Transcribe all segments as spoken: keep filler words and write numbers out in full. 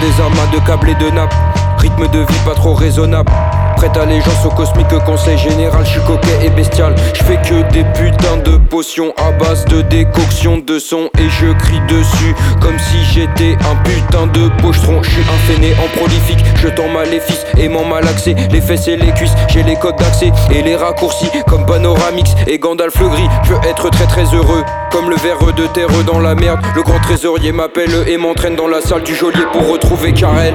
des amas de câbles et de nappes. Rythme de vie pas trop raisonnable. Prête allégeance au cosmique conseil général. J'suis coquet et bestial. J'fais que des putains de potions à base de décoction de son. Et je crie dessus comme si j'étais un putain de pochetron. J'suis un fainéant prolifique, je tends maléfice, aimant malaxé. Les fesses et les cuisses, j'ai les codes d'accès et les raccourcis comme Panoramix et Gandalf le gris. Je veux être très très heureux, comme le ver de terre dans la merde. Le grand trésorier m'appelle et m'entraîne dans la salle du geôlier pour retrouver Karel.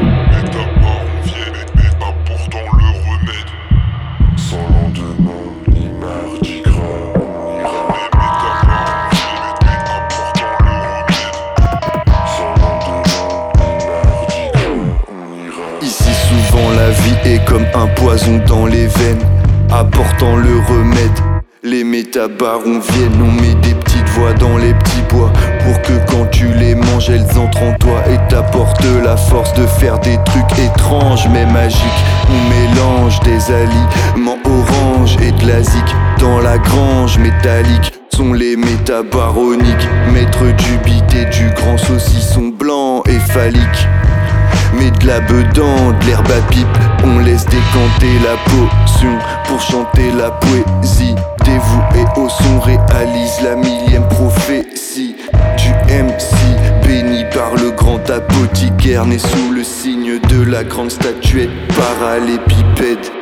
Ici souvent la vie est comme un poison dans les veines, apportant le remède. Les métabarons viennent, on met des petites voix dans les petits bois pour que quand tu les manges elles entrent en toi et t'apportent la force de faire des trucs étranges mais magiques. On mélange des aliments orange et de la zik dans la grange métallique. Sont les métabaroniques, maîtres du bit et du grand saucisson blanc et phallique. Mais de la bedant, de l'herbe à pipe, on laisse décanter la potion pour chanter la poésie. Dévoué au son, réalise la millième prophétie du M C, béni par le grand apothicaire, né sous le signe de la grande statuette parallépipède.